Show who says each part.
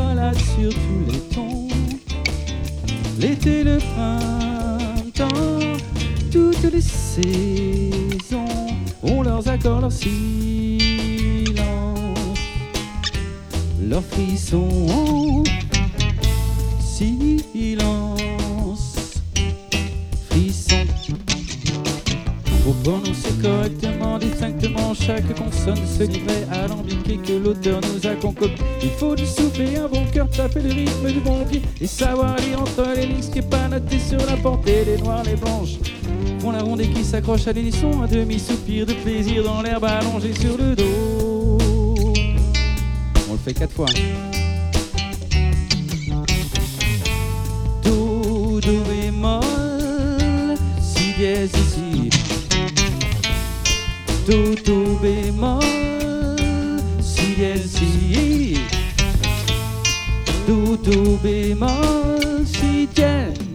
Speaker 1: balade sur tous les tons. L'été, le printemps, toutes les saisons ont leurs accords, leurs silences, leurs frissons. Silence, frisson. Pour prononcer correctement, distinctement chaque consonne, ce livret alambiqué que l'auteur nous a concocté. Il faut du souffle et un bon cœur, taper le rythme du bon pied et savoir lire entre les lignes ce qui est pas noté sur la portée. Les noirs, les blanches font la ronde et qui s'accroche à l'hérisson. Un demi-soupir de plaisir dans l'herbe allongée sur le dos. On le fait 4 fois. Do, do bémol, si dièse ici. Do, do bémol, si dièse si. Do, do bémol, si dièse.